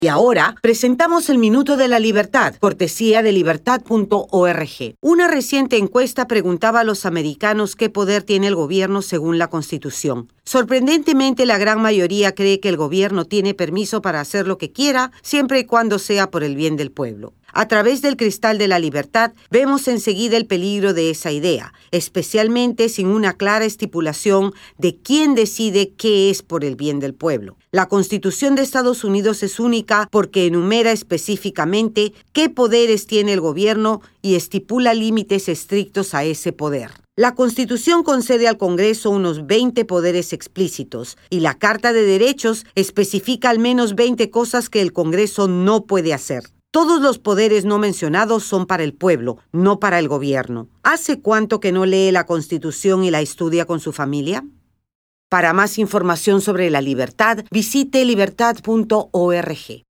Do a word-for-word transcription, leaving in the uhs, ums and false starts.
Y ahora presentamos el Minuto de la Libertad, cortesía de libertad punto org. Una reciente encuesta preguntaba a los americanos qué poder tiene el gobierno según la Constitución. Sorprendentemente, la gran mayoría cree que el gobierno tiene permiso para hacer lo que quiera, siempre y cuando sea por el bien del pueblo. A través del cristal de la libertad, vemos enseguida el peligro de esa idea, especialmente sin una clara estipulación de quién decide qué es por el bien del pueblo. La Constitución de Estados Unidos es única porque enumera específicamente qué poderes tiene el gobierno y estipula límites estrictos a ese poder. La Constitución concede al Congreso unos veinte poderes explícitos y la Carta de Derechos especifica al menos veinte cosas que el Congreso no puede hacer. Todos los poderes no mencionados son para el pueblo, no para el gobierno. ¿Hace cuánto que no lee la Constitución y la estudia con su familia? Para más información sobre la libertad, visite libertad punto org.